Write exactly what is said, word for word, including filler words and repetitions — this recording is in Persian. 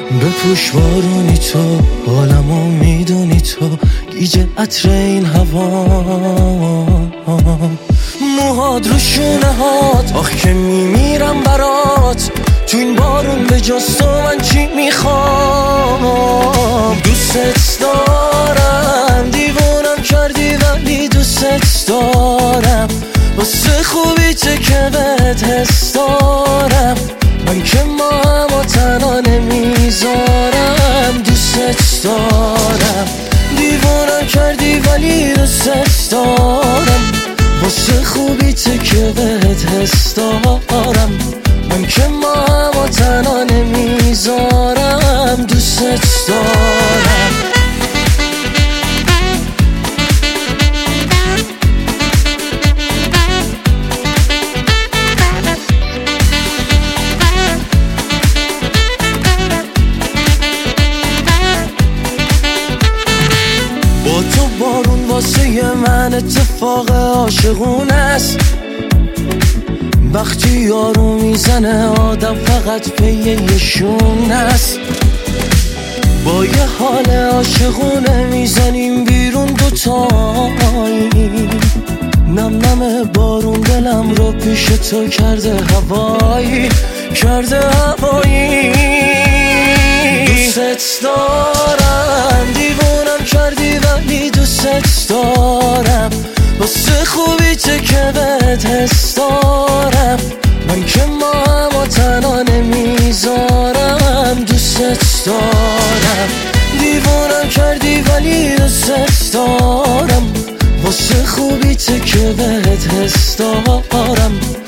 بپوش بارونی تو، حالمو میدونی تو، گیج عطر این هوا، موهات رو شونه هات، آخ که میمیرم برات، تو این بارون به جز تو من چی میخوام. دوست دارم، دیوونم کردی ولی دوست دارم، واسه خوبی چه که بهت حس دارم، من که ما هم تنها نمیذارم. دوست دارم، دیوونم کردی ولی دوست دارم، واسه خوبی چه که بهت حس دارم، من که ما هم تنها نمیذارم. دوست دارم. با تو بارون واسه من اتفاق عاشقونه است، وقتی یارو میزنه آدم فقط پی یه شونه است. با یه حال عاشقونه میزنیم بیرون دوتایی، نم نم بارون دلم رو پیش تو کرده هوایی، کرده هوایی. دوست دارم، دیوونم کردی ولی دوست دارم، واسه خوبی چه که بهت حس دارم، من که ما هم تنها نمیذارم. دوست دارم، دیوونم کردی ولی دوست دارم، واسه خوبی چه که بهت حس دارم،